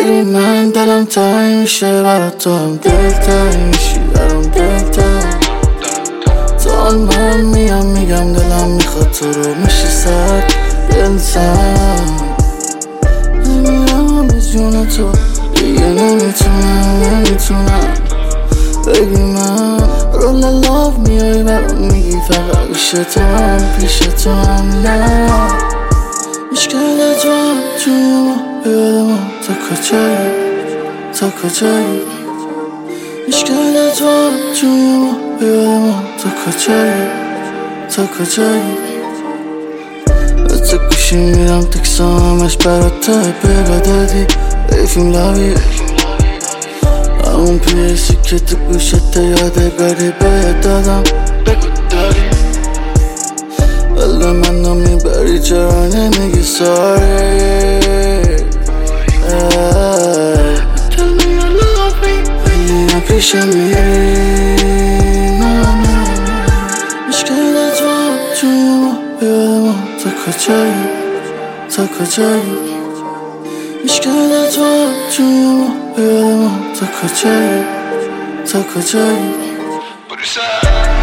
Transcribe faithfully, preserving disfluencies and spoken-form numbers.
بگی من دلم تایی میشه برات، تو هم دلتایی میشی برام دلتایی. تا من میام میگم دلم میخواد تو رو، میشی سر دلتم. نمیام از جون تو دیگه، نمیتونم نمیتونم بگی من رول لاف میای برام میگی فقط پیش تو هم پیش تو هم نه. مشکل تو هم توی ما بیاد ما تا کجایی تا کجایی. مشکل تو هم توی ما بیاد ما تا کجایی تا کجایی. به تو گوشی میرم تکسام همش برات ته بگا دادی ایفیم لابی. همون پیسی که تو گوشت یادگاری باید دادم بگو داری. ولی من نمیبری چرا نمیگی ساری. Tell me you love me ولی پیش میری. مشکل تو هم توی ما بیاد ما تا کجایی تا کجایی. مشکل تو هم توی ما بیاد ما تا کجایی تا کجایی.